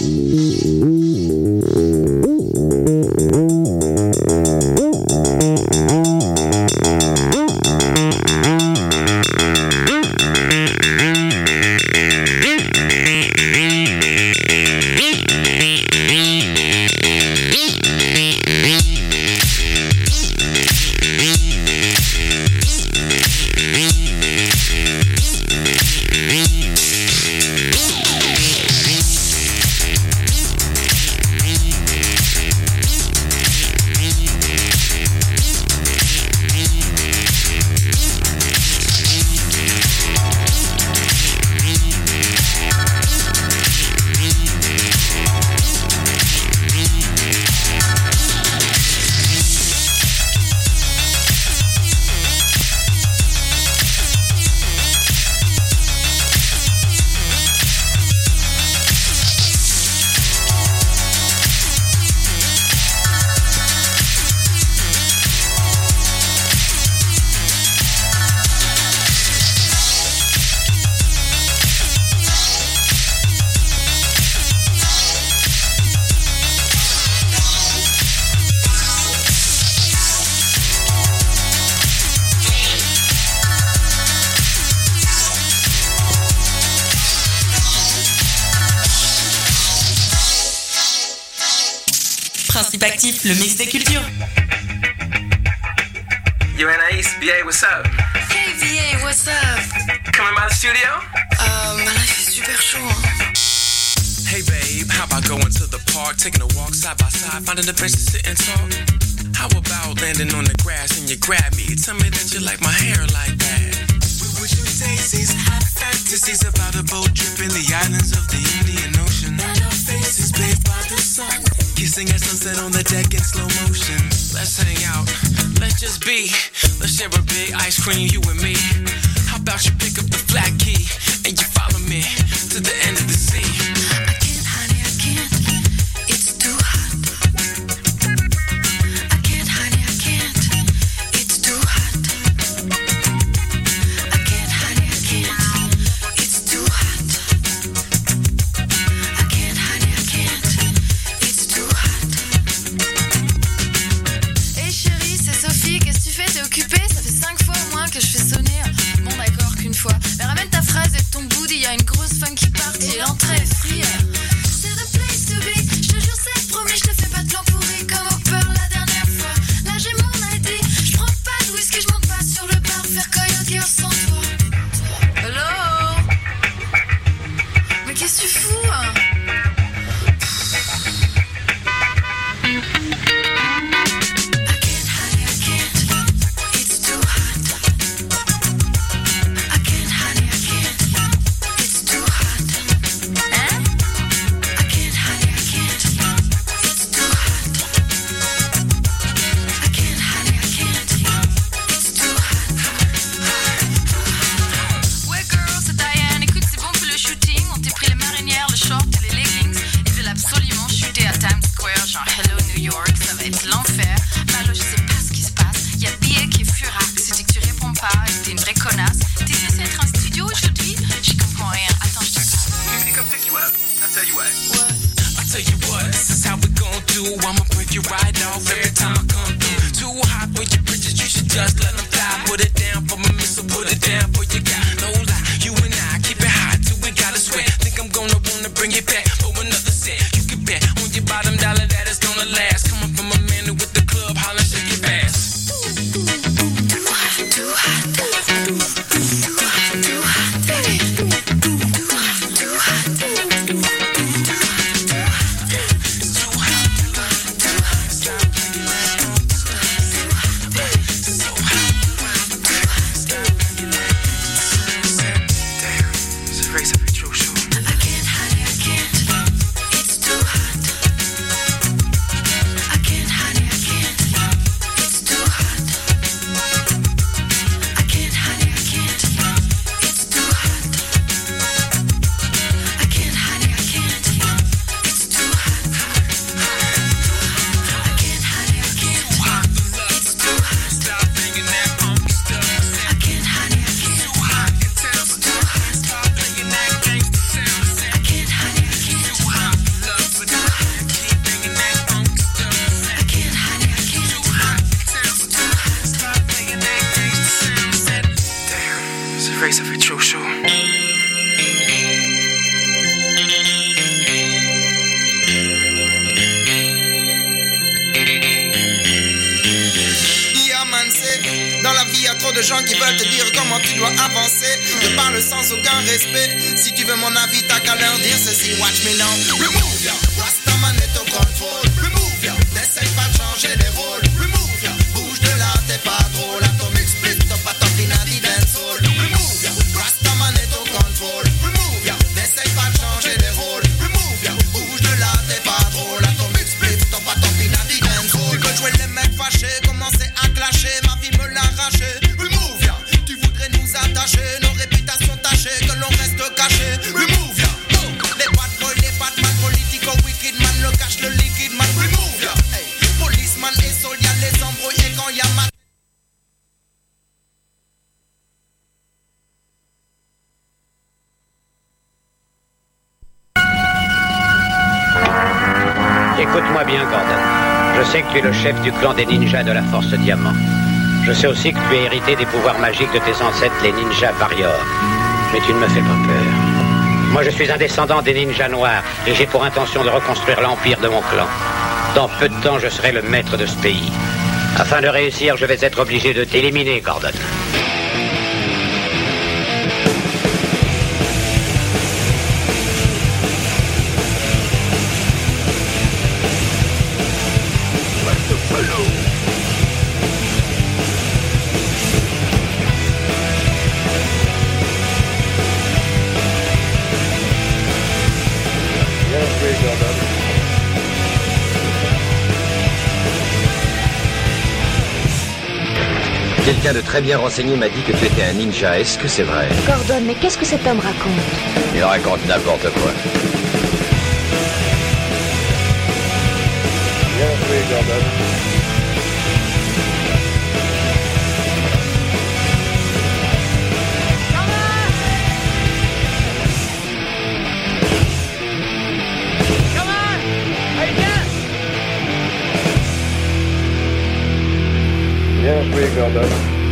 Principe Actif, le mix des cultures. Yo Anaïs, BA, what's up? Hey BA, what's up? Coming by the studio? Là il fait super chaud. Hey babe, how about going to the park, taking a walk side by side, finding a bench to sit and talk? How about landing on the grass and you grab me, tell me that you like my hair like that? We wish you daisies, have fantasies about a boat trip in the islands of the Indian Ocean. And our faces bathed by the sun, kissing at sunset on the deck in slow motion. Let's hang out, let's just be, let's share a big ice cream, you and me. How about you pick up the flat key and you follow me to the end of the sea? I can't, honey, I can't. It's too hot. I can't, honey, I can't. It's too hot. I can't, honey, I can't. It's too hot. I can't, honey, I can't. It's too hot. Hey chérie, c'est Sophie, qu'est-ce que tu fais? T'es occupée? Ça fait 5 fois au moins que je fais sonner. Bon d'accord qu'une fois. Mais ramène ta fraise et ton booty, y a une grosse funky party. L'entrée est free. C'est the place to be. Je te jure c'est promis, je te fais pas de plan pourri comme au peur la dernière fois. Là j'ai mon ID. Je prends pas de whisky, je monte pas sur le bar faire coyote sans toi. Hello? Mais qu'est-ce que tu fous hein? It's too y a trop de gens qui veulent te dire comment tu dois avancer. Te parle sans aucun respect. Si tu veux mon avis, t'as qu'à leur dire ceci. Watch me now. Remove ya. Rastaman est au contrôle. Remove ya. N'essaye pas de changer les rôles. Remove ya. Bouge de là, t'es pas drôle. Atomic split, top à top in a the dance hall. Remove ya. Rastaman est au contrôle. Remove ya. N'essaye pas de changer les rôles. Remove ya. Bouge de là, t'es pas drôle. Atomic split, top à top in a the dance hall. Tu veux jouer les mecs fâchés, commencer à clasher. Ma vie me l'a arraché. Remove ya. Tu voudrais nous attacher, nos réputations tachées, que l'on reste caché. Remove ya. Les bad boys, les bad man, politico wicked man, le cash, le liquide man. Remove ya. Hey. Policeman et sol, y'a les embrouilles et quand y'a ma... Écoute-moi bien, Gordon. Je sais que tu es le chef du clan des ninjas de la Force Diamant. Je sais aussi que tu as hérité des pouvoirs magiques de tes ancêtres, les ninjas Warriors. Mais tu ne me fais pas peur. Moi, je suis un descendant des ninjas noirs et j'ai pour intention de reconstruire l'empire de mon clan. Dans peu de temps, je serai le maître de ce pays. Afin de réussir, je vais être obligé de t'éliminer, Gordon. Quelqu'un de très bien renseigné m'a dit que tu étais un ninja. Est-ce que c'est vrai? Gordon, mais qu'est-ce que cet homme raconte? Il raconte n'importe quoi. Bien joué, Gordon. Bien joué, Gordon.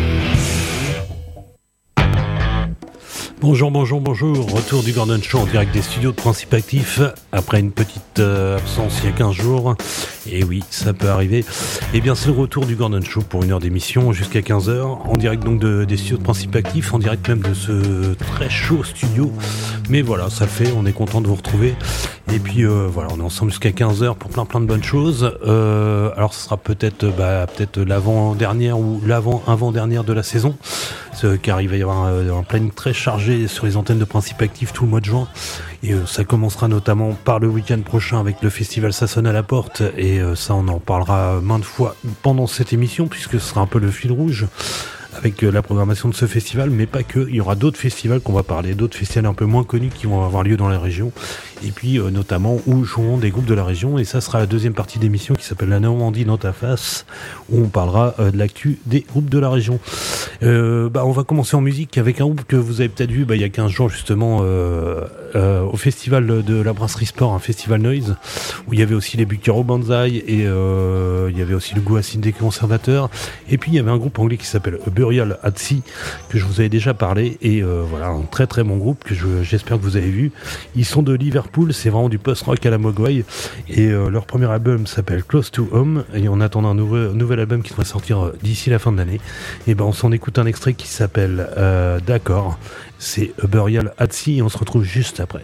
Bonjour. Retour du Gordon Show en direct des studios de Principe Actif après une petite absence il y a 15 jours. Et oui, ça peut arriver. Eh bien, c'est le retour du Gordon Show pour une heure d'émission jusqu'à 15h. En direct donc des studios de Principe Actif, en direct même de ce très chaud studio. Mais voilà, ça fait, on est content de vous retrouver. Et puis voilà, on est ensemble jusqu'à 15h pour plein de bonnes choses. Alors, ce sera peut-être l'avant-dernière ou l'avant-avant-dernière de la saison. Car il va y avoir un planning très chargé sur les antennes de Principe Actif tout le mois de juin. Et ça commencera notamment par le week-end prochain avec le festival Ça sonne à la porte. Et ça, on en parlera maintes fois pendant cette émission, puisque ce sera un peu le fil rouge avec la programmation de ce festival, mais pas que. Il y aura d'autres festivals qu'on va parler, d'autres festivals un peu moins connus qui vont avoir lieu dans la région, et puis notamment où joueront des groupes de la région, et ça sera la deuxième partie d'émission qui s'appelle La Normandie dans ta face, où on parlera de l'actu des groupes de la région. On va commencer en musique avec un groupe que vous avez peut-être vu il y a 15 jours justement au festival de la Brasserie Sport, un festival Noise, où il y avait aussi les Bucaro Banzai, et il y avait aussi le Gouassine des conservateurs, et puis il y avait un groupe anglais qui s'appelle Burial at Sea, que je vous avais déjà parlé, et voilà, un très très bon groupe que j'espère que vous avez vu. Ils sont de Liverpool, c'est vraiment du post-rock à la Mogwai, et leur premier album s'appelle Close to Home, et on attend un nouvel album qui devrait sortir d'ici la fin de l'année. Et on s'en écoute un extrait qui s'appelle D'accord, c'est Burial at Sea, et on se retrouve juste après.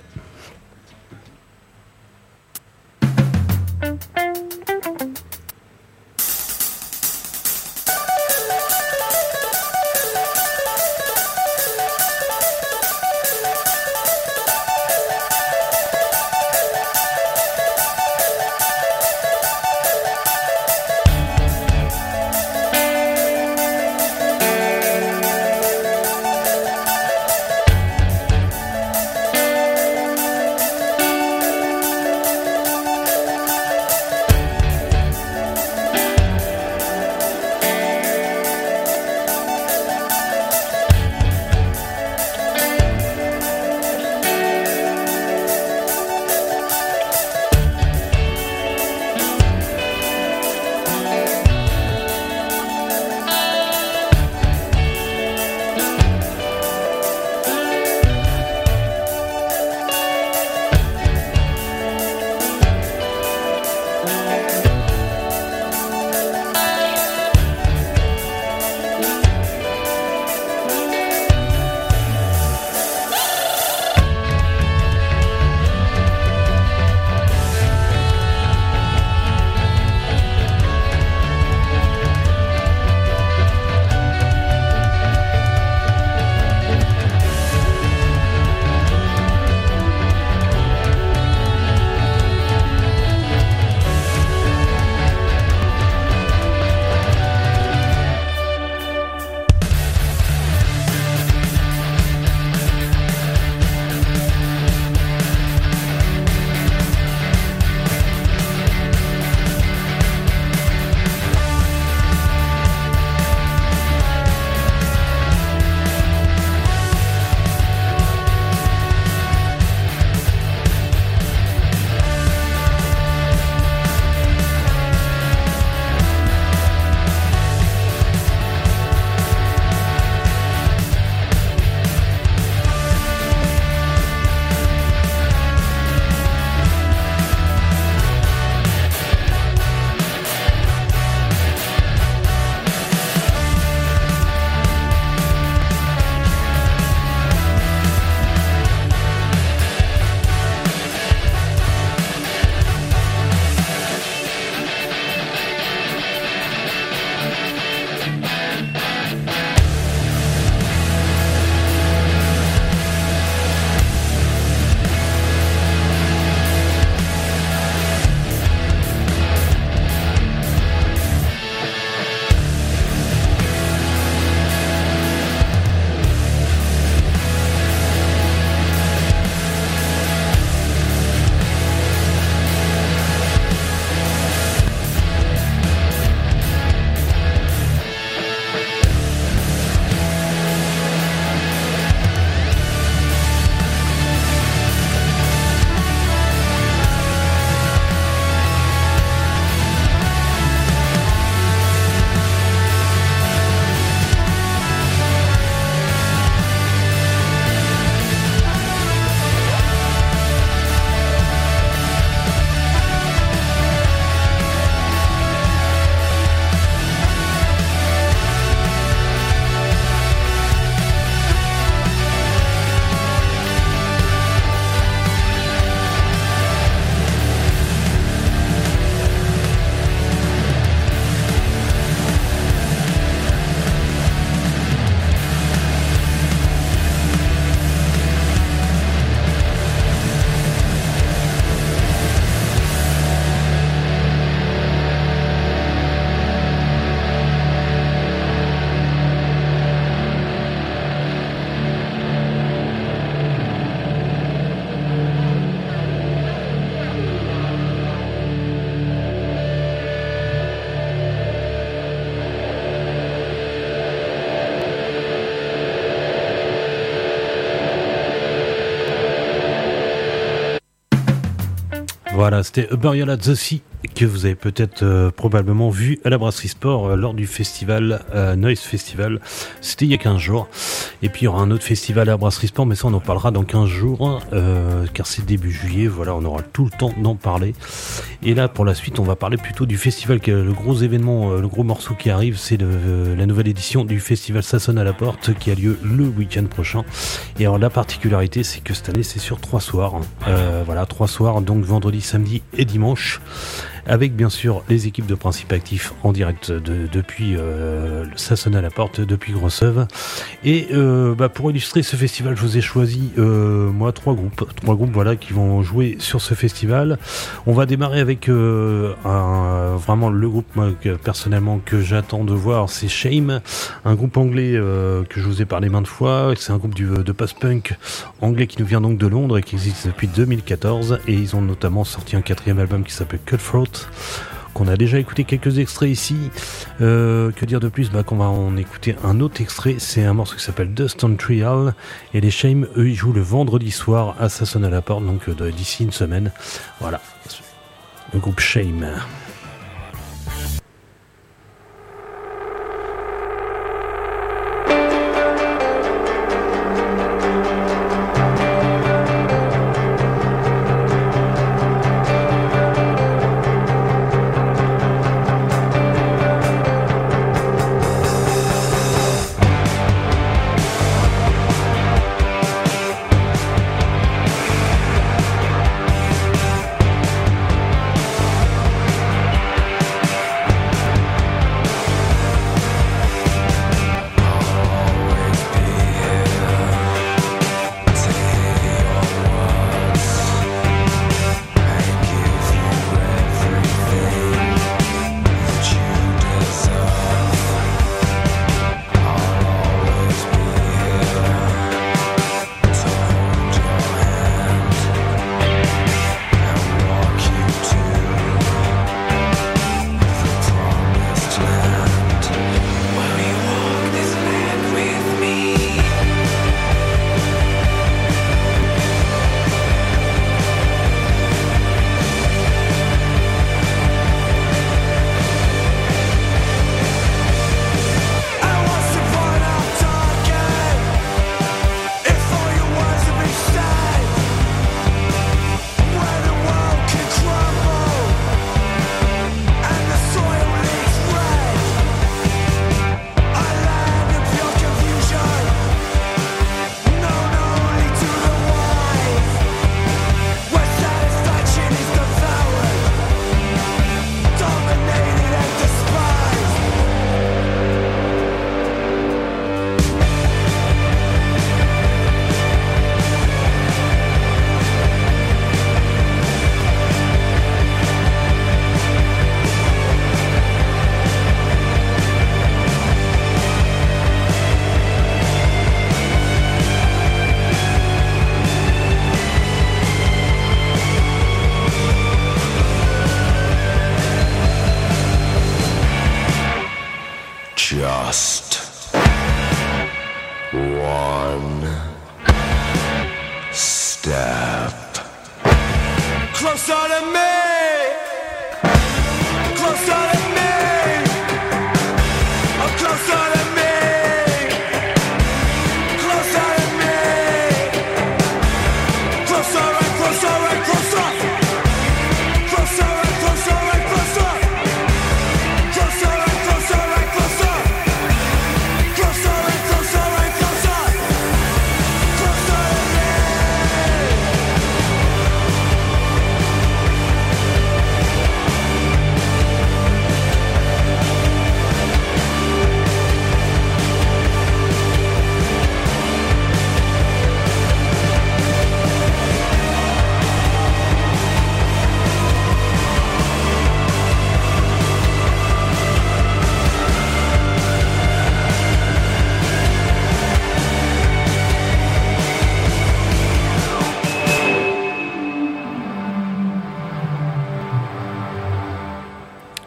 Voilà, c'était A Burial at the Sea que vous avez peut-être probablement vu à la Brasserie Sport lors du festival Noise Festival. C'était il y a 15 jours. Et puis il y aura un autre festival à la Brasserie Sport, mais ça on en parlera dans 15 jours car c'est début juillet. Voilà, on aura tout le temps d'en parler. Et là pour la suite on va parler plutôt du festival, le gros événement, le gros morceau qui arrive, c'est la nouvelle édition du festival Ça sonne à la porte qui a lieu le week-end prochain. Et alors la particularité c'est que cette année c'est sur 3 soirs. Voilà, 3 soirs, donc vendredi, samedi et dimanche. Avec bien sûr les équipes de Principe Actif en direct depuis Ça sonne à la porte, depuis Grosseuve. Et pour illustrer ce festival, je vous ai choisi moi 3 groupes voilà qui vont jouer sur ce festival. On va démarrer avec vraiment le groupe moi, personnellement que j'attends de voir, c'est Shame, un groupe anglais que je vous ai parlé maintes fois. C'est un groupe de post-punk anglais qui nous vient donc de Londres et qui existe depuis 2014, et ils ont notamment sorti un 4e album qui s'appelle Cutthroat, qu'on a déjà écouté quelques extraits ici. Que dire de plus? Qu'on va en écouter un autre extrait. C'est un morceau qui s'appelle Dust on Trial, et les Shame, eux, ils jouent le vendredi soir à Ça sonne à la porte, donc d'ici une semaine. Voilà, le groupe Shame.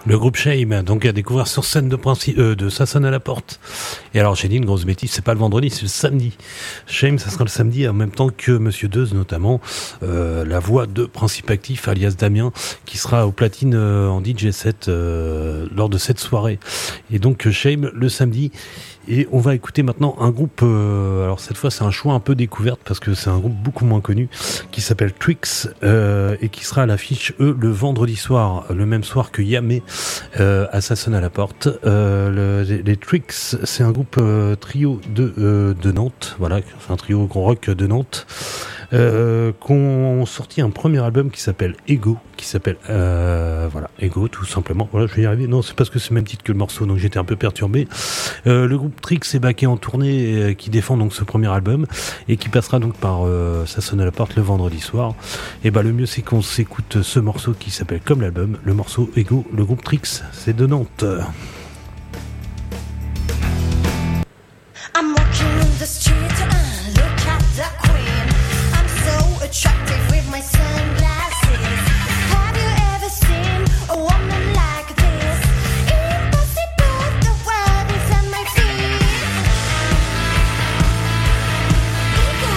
Le groupe Shame, donc à découvrir sur scène de Ça sonne à la porte. Et alors j'ai dit une grosse bêtise, c'est pas le vendredi, c'est le samedi. Shame, ça sera le samedi en même temps que Monsieur Deuze notamment, la voix de Principe Actif, alias Damien, qui sera au platine en DJ set lors de cette soirée. Et donc Shame le samedi. Et on va écouter maintenant un groupe, alors cette fois c'est un choix un peu découverte parce que c'est un groupe beaucoup moins connu qui s'appelle Trix et qui sera à l'affiche le vendredi soir, le même soir que Yamé à Ça sonne à la porte. Les Trix, c'est un groupe trio de Nantes, voilà, un trio rock de Nantes. Qu'on sorti un premier album qui s'appelle Ego, voilà, Ego tout simplement. Voilà, je vais y arriver. Non, c'est parce que c'est le même titre que le morceau, donc j'étais un peu perturbé. Le groupe Trix est backé en tournée, qui défend donc ce premier album et qui passera donc par Ça sonne à la porte le vendredi soir. Et le mieux c'est qu'on s'écoute ce morceau qui s'appelle comme l'album, le morceau Ego, le groupe Trix, c'est de Nantes. I'm walking in the street, look at the queen. I'm so attractive with my sunglasses. Have you ever seen a woman like this? Impossible, the world is at my feet. Ego.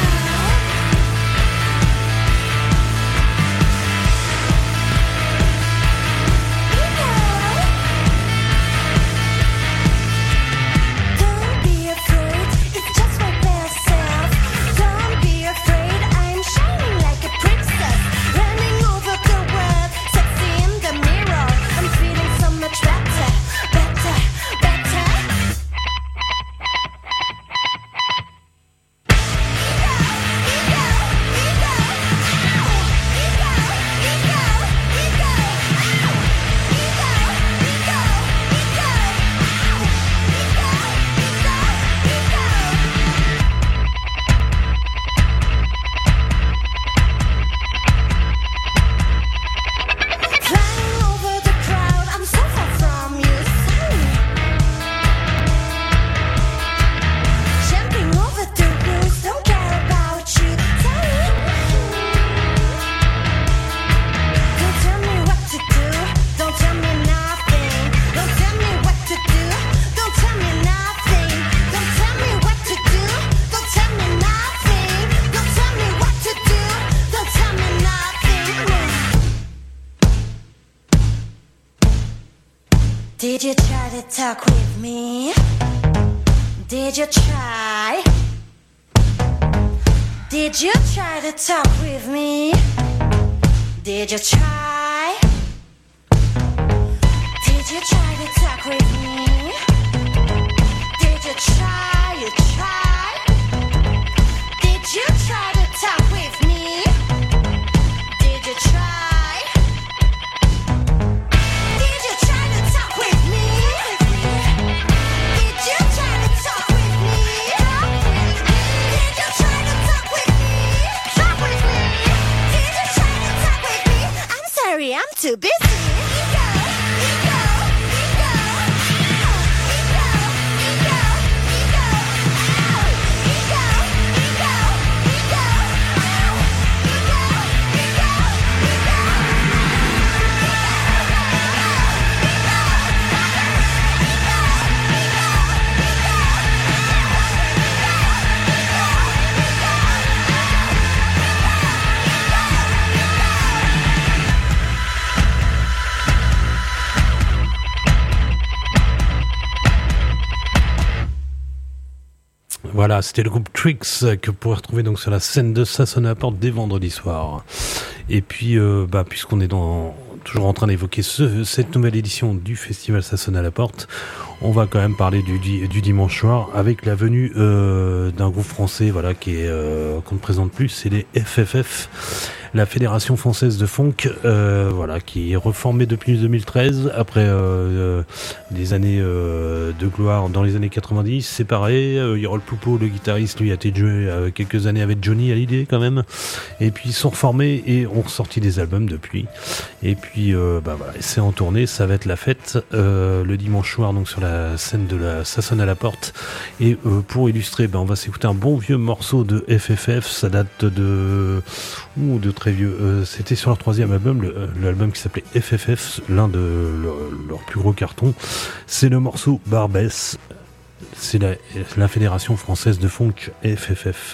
Don't be afraid, it's just my best self. Don't be afraid, I'm shining like a princess, running over the world, sexy in the mirror. I'm feeling so much better, better, better. Flying over the crowd, I'm so far from you, sorry. Jumping over the rules, don't care about you, sorry. Don't tell me what to do, don't tell me nothing. Don't tell me what to do, don't tell me nothing. Don't tell me what to do, don't tell me nothing. Don't tell me what to do, don't tell me nothing. Did you try to talk with me? Did you try? Did you try to talk with me? Did you try? Did you try to talk with me? Did you try? You try? Did you try to talk with me? Did you try? Did you try to talk with me? Did you try to talk with me? Did you try to talk with me? Talk with me. Did you try to talk with me? I'm sorry, I'm too busy. Ego, ego, ego, ego, ego, ego, ego, ego, Voilà, c'était le groupe Trix que vous pourrez retrouver donc sur la scène de Ça sonne à la porte dès vendredi soir. Et puis, puisqu'on est toujours en train d'évoquer cette nouvelle édition du festival Ça sonne à la porte, on va quand même parler du dimanche soir avec la venue d'un groupe français, voilà, qu'on ne présente plus, c'est les FFF. La Fédération Française de Funk, qui est reformée depuis 2013 après des années de gloire dans les années 90, séparés. Yarol Poupeau, le guitariste, lui a été joué quelques années avec Johnny Hallyday quand même. Et puis ils sont reformés et ont ressorti des albums depuis. Et puis c'est en tournée, ça va être la fête le dimanche soir donc sur la scène de Ça sonne à la porte. Et pour illustrer, on va s'écouter un bon vieux morceau de FFF. Ça date de très vieux. C'était sur leur troisième album, l'album qui s'appelait FFF, l'un de leurs plus gros cartons. C'est le morceau Barbès. C'est la Fédération Française de Funk, FFF.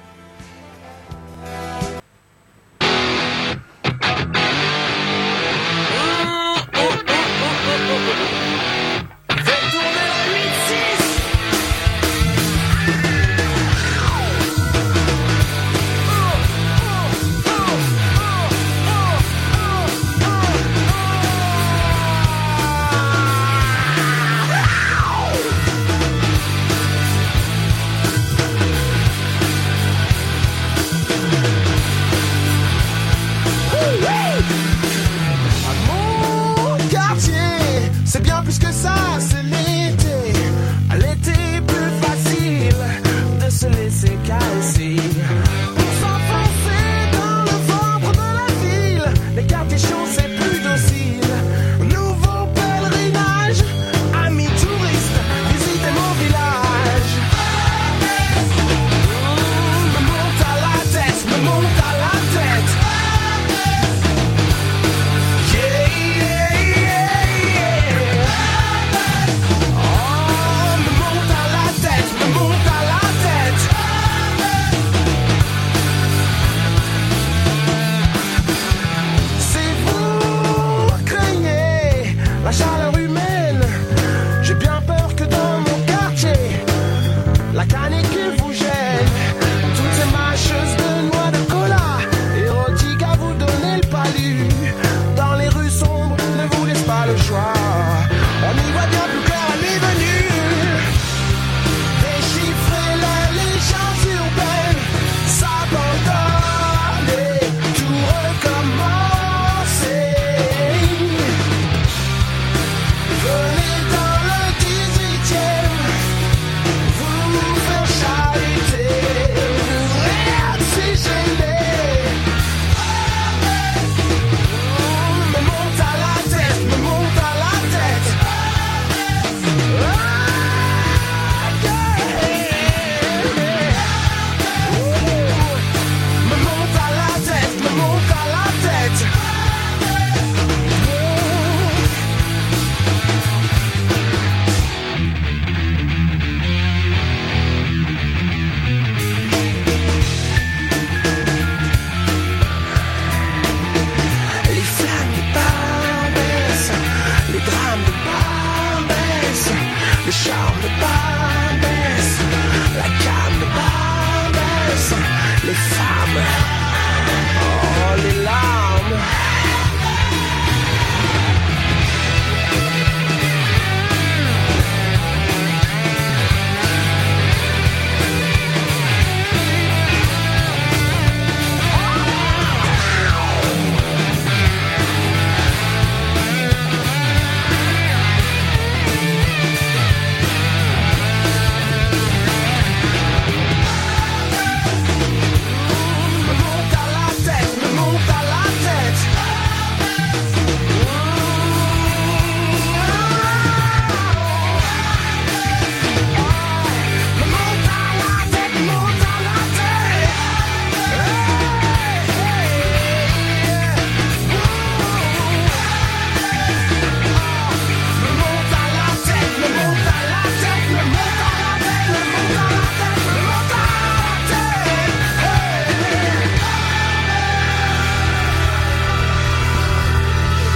C'est bien plus que ça, c'est l'été. L'été plus facile de se laisser caresser. Pour s'enfoncer dans le ventre de la ville. Les quartiers chauds c'est plus docile.